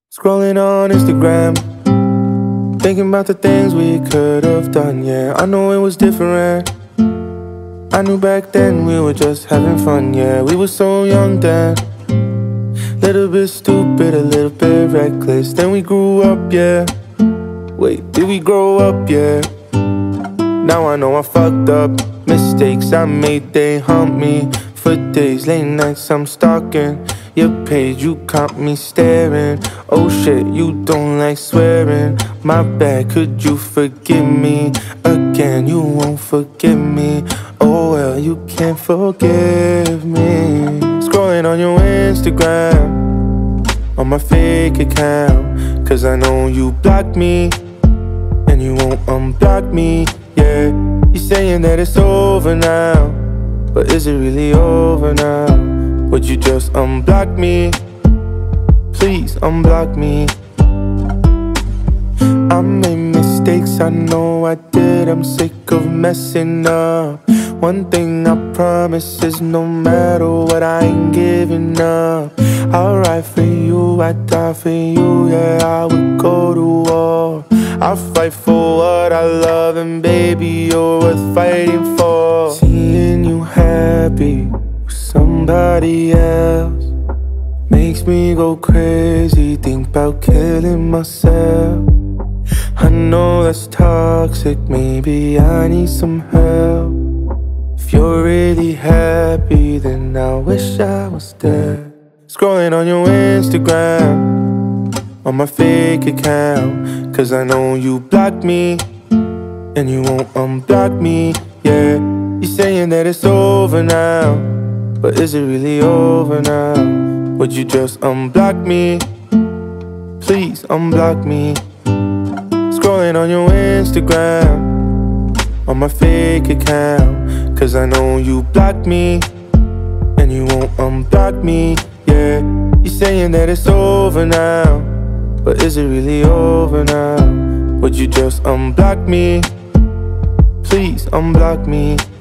Scrolling on Instagram, thinking about the things we could have done. Yeah, I know it was different. I knew back then we were just having fun. Yeah, we were so young then. Little bit stupid, a little bit reckless. Then we grew up, yeah. Wait, did we grow up, yeah? Now I know I fucked up. Mistakes I made, they haunt me for days. Late nights I'm stalking your page, you caught me staring. Oh shit, you don't like swearing. My bad, could you forgive me again? You won't forgive me. Oh well, you can't forgive me. Scrolling on your Instagram, on my fake account, cause I know you blocked me and you won't unblock me. Yeah, you're saying that it's over now, but is it really over now? Would you just unblock me? Please unblock me. I made mistakes, I know I did. I'm sick of messing up. One thing I promise is no matter what, I ain't giving up. I'll ride for you, I'd die for you. Yeah, I would go to war. I'll fight for what I love, and baby, you're worth fighting for. Seeing you happy with somebody else makes me go crazy, think about killing myself. I know that's toxic, maybe I need some help. If you're really happy, then I wish I was dead. Scrolling on your Instagram, on my fake account, cause I know you blocked me and you won't unblock me. Yeah, you're saying that it's over now, but is it really over now? Would you just unblock me? Please unblock me. Scrolling on your Instagram, on my fake account, cause I know you blocked me and you won't unblock me. Yeah, you're saying that it's over now, but is it really over now? Would you just unblock me? Please unblock me.